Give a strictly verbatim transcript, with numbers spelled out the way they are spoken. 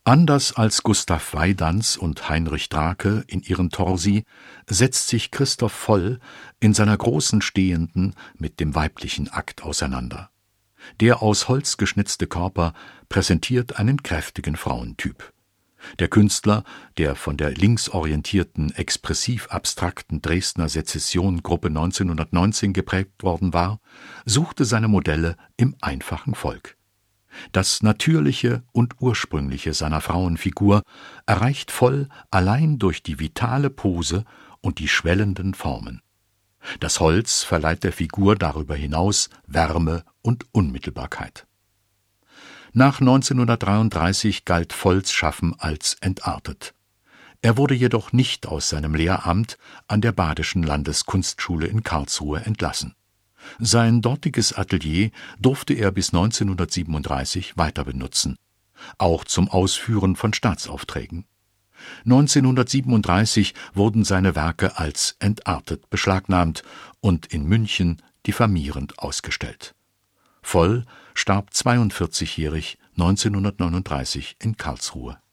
Anders als Gustav Weidans und Heinrich Drake in ihren Torsi setzt sich Christoph Voll in seiner großen Stehenden mit dem weiblichen Akt auseinander. Der aus Holz geschnitzte Körper präsentiert einen kräftigen Frauentyp. Der Künstler, der von der linksorientierten, expressiv-abstrakten Dresdner Sezession-Gruppe neunzehnhundertneunzehn geprägt worden war, suchte seine Modelle im einfachen Volk. Das Natürliche und Ursprüngliche seiner Frauenfigur erreicht Voll allein durch die vitale Pose und die schwellenden Formen. Das Holz verleiht der Figur darüber hinaus Wärme und Unmittelbarkeit. Nach neunzehnhundertdreiunddreißig galt Volls Schaffen als entartet. Er wurde jedoch nicht aus seinem Lehramt an der Badischen Landeskunstschule in Karlsruhe entlassen. Sein dortiges Atelier durfte er bis neunzehnhundertsiebenunddreißig weiter benutzen, auch zum Ausführen von Staatsaufträgen. neunzehnhundertsiebenunddreißig wurden seine Werke als entartet beschlagnahmt und in München diffamierend ausgestellt. Voll starb zweiundvierzigjährig neunzehnhundertneununddreißig in Karlsruhe.